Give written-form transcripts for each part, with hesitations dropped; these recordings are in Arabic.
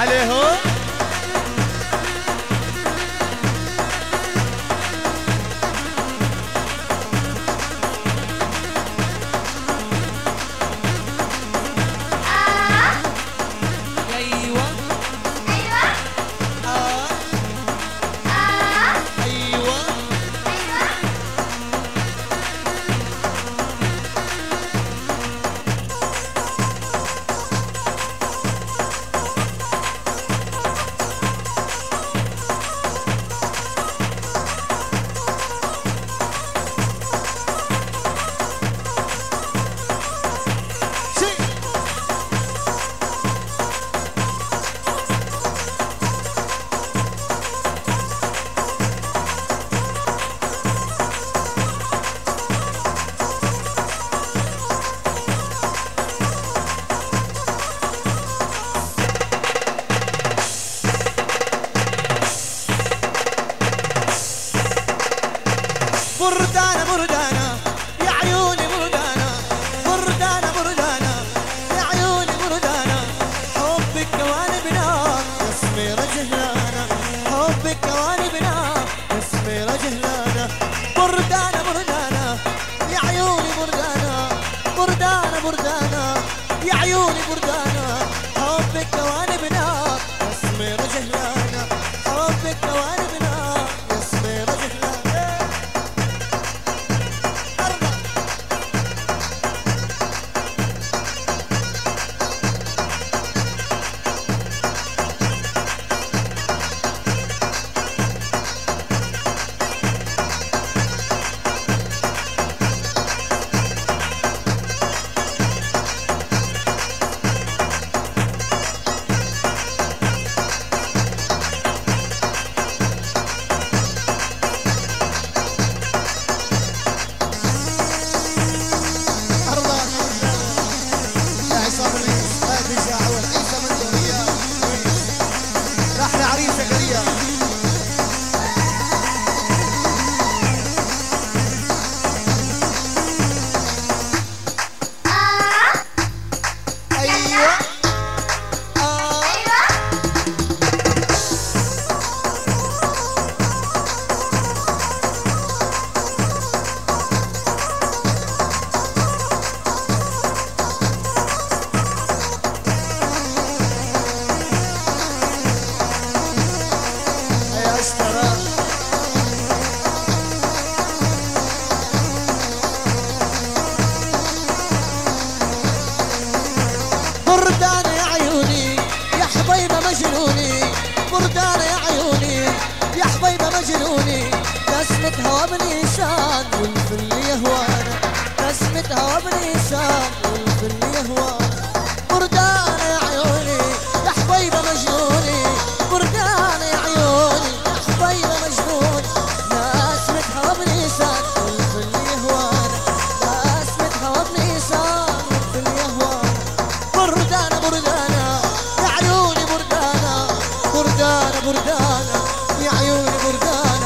عليهم بردانة بردانة يا عيوني بردانة بردانة بردانة يا عيوني بردانة حبك كواني بنار يا سميرة جهلانة حبك كواني بنار يا سميرة جهلانة بردانة بردانة يا عيوني بردانة بردانة بردانة يا عيوني بردانة حبك كواني بنار يا سميرة جهلانة حبك كواني بنار يا سميرة جهلانة بردانة يا عيوني يا حبيبة مجنوني بردانة يا عيوني يا حبيبة مجنوني نسمة هوا بنيسان والفل يهوانا نسمة هوا بنيسان والفل يهوانا بردانة يا عيوني يا حبيبة مجنوني بردانة يا عيوني يا حبيبة مجنوني نسمة هوا بنيسان والفل يهوانا نسمة هوا بنيسان والفل يهوانا بردانة بردانة يا عيوني بردانة بردانة بردانة يا عيوني بردانة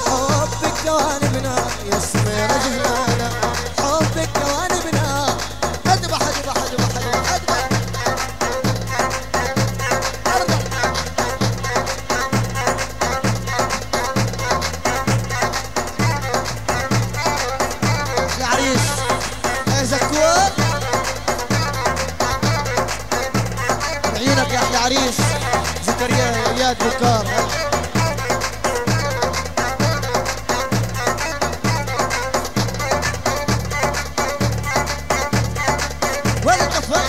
حبك كواني بنار يا سميرة جهلانة حبك كواني بنار اذبح اذبح اذبح اذبح يا عريس يا زكوان عيونك يا احلى عريس زكريا اياد بكار ولا طفل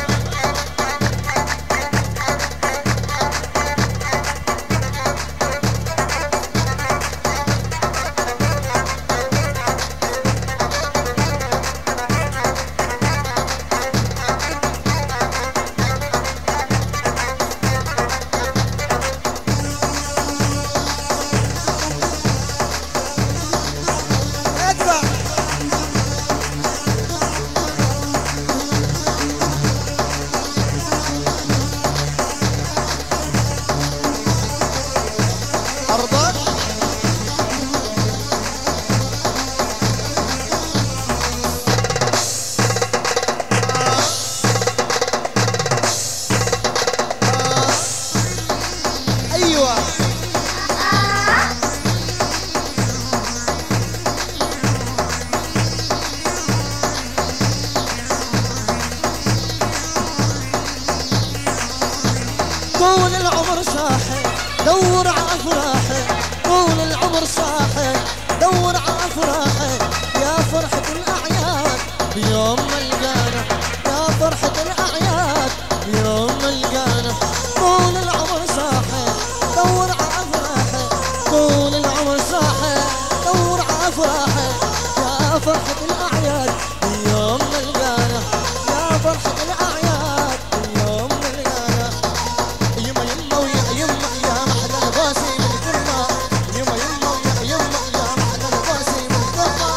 طول العمر صاحي دور على افراحي، طول العمر صاحي دور على افراحي، يا فرحة الاعياد بيوم ما لقانا، يا فرحة الاعياد بيوم ما لقانا. طول العمر صاحي دور على افراحي، طول العمر صاحي دور على افراحي، يا فرحة الاعياد بيوم ما لقانا، يا فرحة الاعياد بيوم ما لقانا. يما يما ويا يما يا محلى لباسي من القمة، يما يما ويا يما يا محلى لباسي من القمة.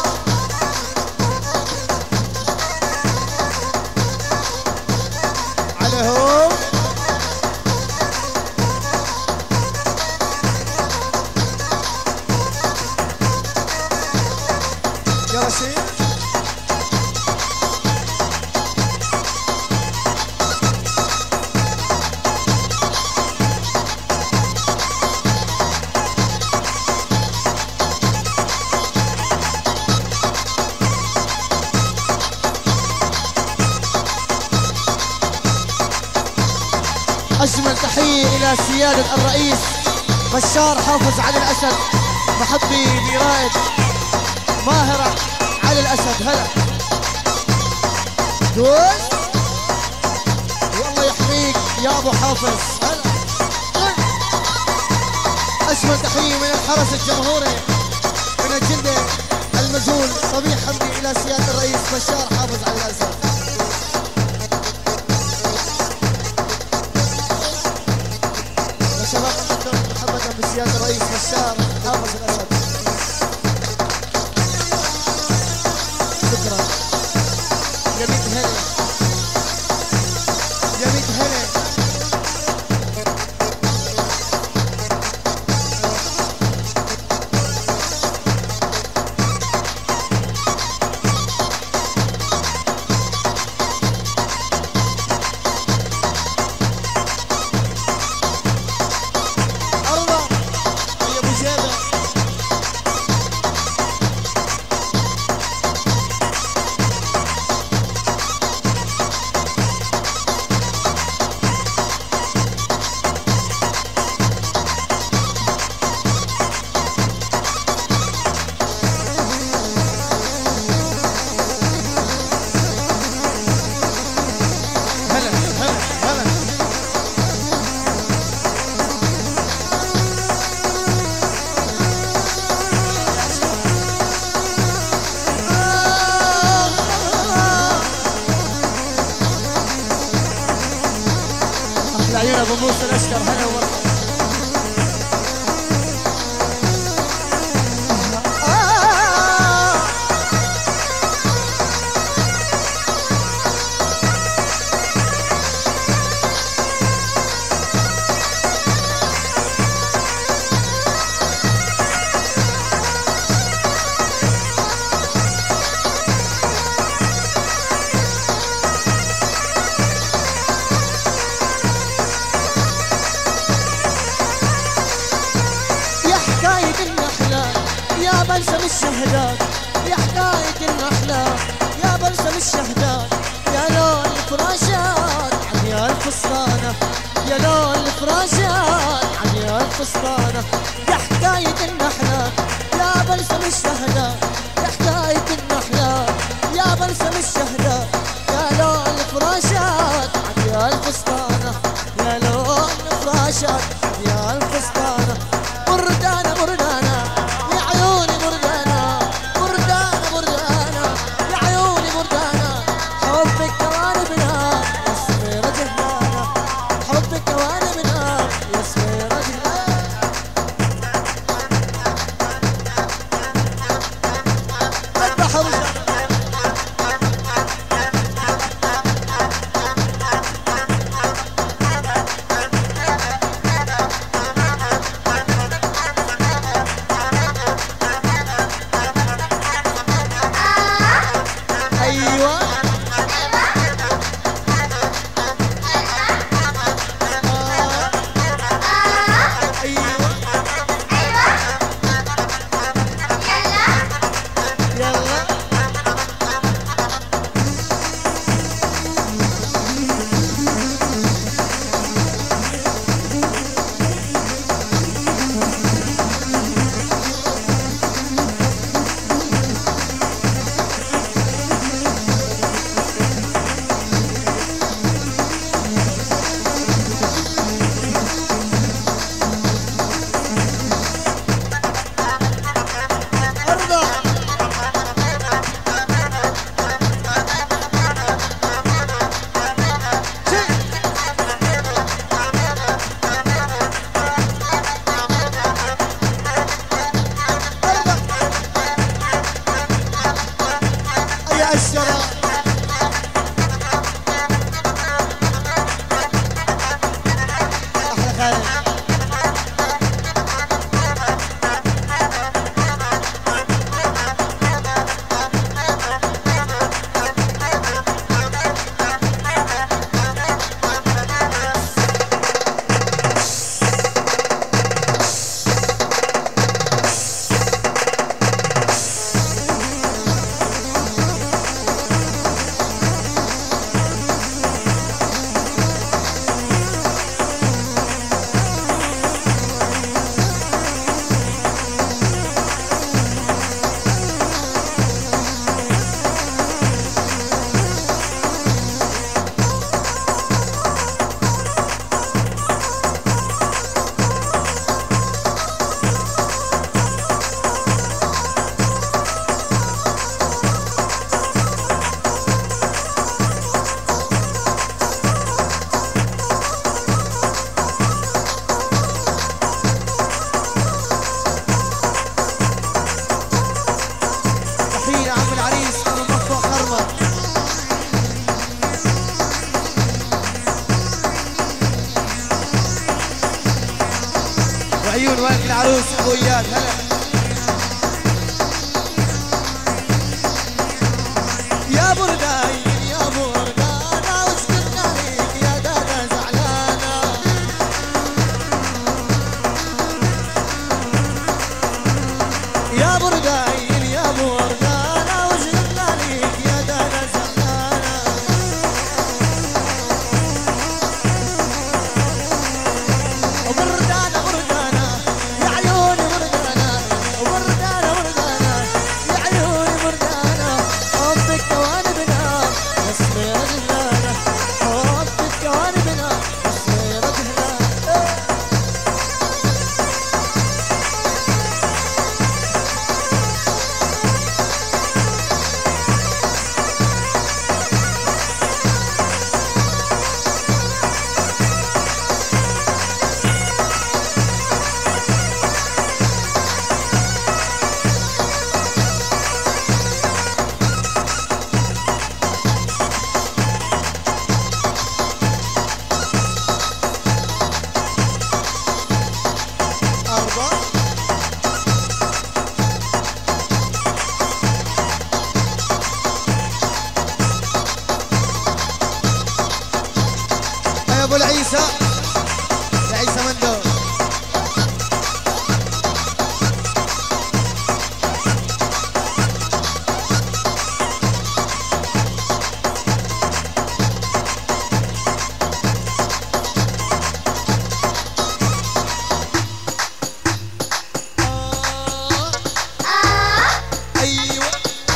عليهم يا رشيد. أجمل تحية إلى سيادة الرئيس بشار حافظ علي الأسد، محبي برائد ماهرة علي الأسد. هلا دوس والله يحميك يا أبو حافظ. هلا أجمل تحية من الحرس الجمهوري من الجندة المجهول صبيح حمدي إلى سيادة الرئيس بشار حافظ علي الأسد. شباب محبة بسيادة الرئيس بشار حافظ الأسد. شكرا يا ميت هلا، يا ميت هلا. عيون ابو موسى الاشكر هلا ومرحبا. يا بلسم الشهدات، يا حكاية النحلة يا بلسم الشهدات، يا لون الفراشات عمياء الفستانة، يا لون الفراشات عمياء الفستانة، يا حكاية النحلة يا بلسم الشهدات، يا حكاية النحلة يا بلسم الشهدات، يا لون الفراشات عمياء الفستانة، يا لون الفراشات عمياء الفستانة. بردانة بردانة يا عيوني بردانة، بردانة بردانة يا عيوني بردانة، حبك كواني بنار يا سميرة جهلانة، حبك كواني بنار يا سميرة جهلانة. اذبحوا عيون والد العروس ابو اياد هلا. يا برداين يا بردانا وسكتنا عليك يا دادا زعلانة. يا برداين يا بردانا وسكتنا عليك يا دادا زعلانة. وبردانة بردانة يا عيوني بردانة. وبردانة بردانة يا عيوني بردانة. حبك كواني بنار اسمي رجلانة. حبك كواني بنار اسمي رجلانة. يا ابو العيسى يا عيسى مندو. ايوه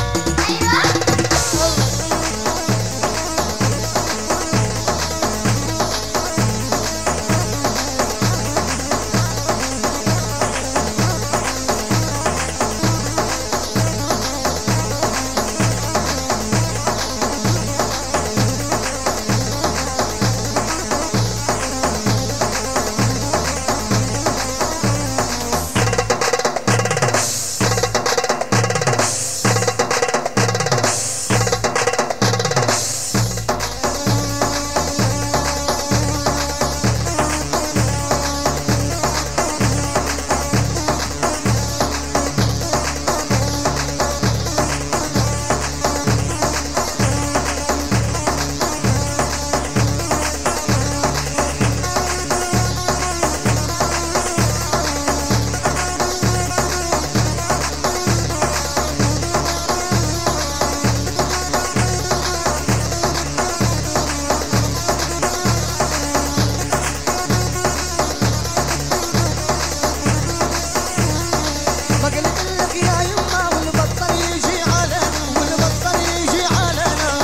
ما قلت لك يا يما والبطل يجي علينا والبطل يجي علينا.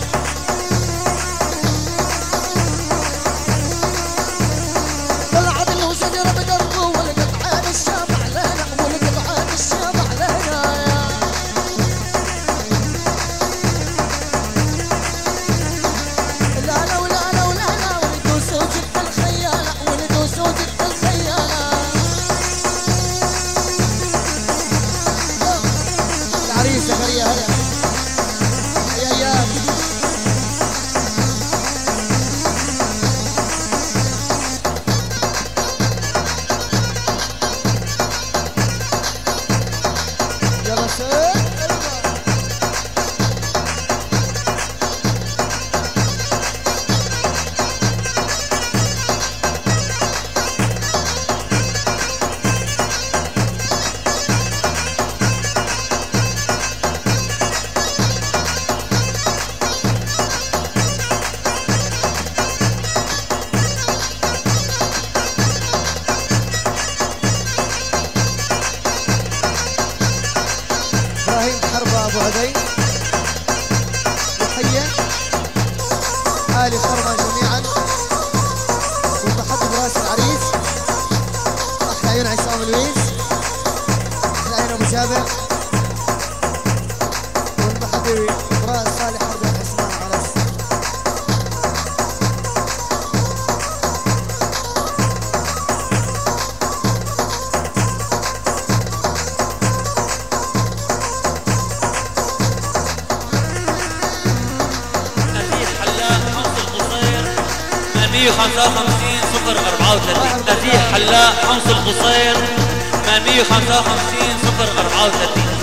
والعدل وشجرة بدربه والقطعان الشاب علينا والقطعان الشاب علينا. لا لا ولا لا ولا لا وندوس وجد الخيالة وندوس وجد الخيالة. العريس زكريا هلا يا اياد. يلا سيد ابراهيم حربة ابو عدي. وحيا آل خرمة جميعا والمحب براس العريس. احلى عيون عصام لويس. احلى عيون ابو جابر والمحب براس صالح حرب عثمان عرس. 855 034. تزيح حلاق حمص القصير 855 034.